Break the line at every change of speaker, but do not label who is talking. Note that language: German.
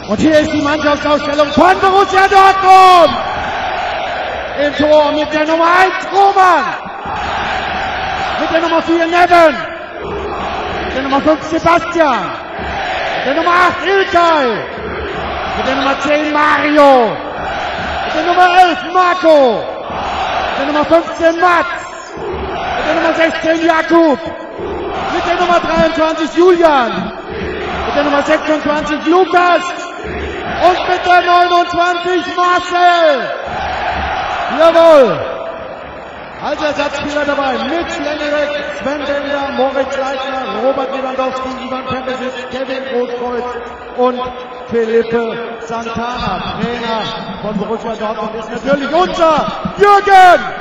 Und hier ist die Mannschaftsausstellung von Borussia Dortmund. Im Tor mit der Nummer 1 Roman. Mit der Nummer 4 Neven. Mit der Nummer 5 Sebastian. Mit der Nummer 8 Ilkay. Mit der Nummer 10 Mario. Mit der Nummer 11 Marco. Mit der Nummer 15 Max. Mit der Nummer 16 Jakub. Mit der Nummer 23 Julian. Mit der Nummer 26 Lukas. Und mit der 29 Marcel. Jawohl. Als Ersatzspieler dabei mit Lennerek, Sven Bender, Moritz Leitner, Robert Lewandowski, Ivan Perisic, Kevin Großkreuz und Felipe Santana. Trainer von Borussia Dortmund ist natürlich unser Jürgen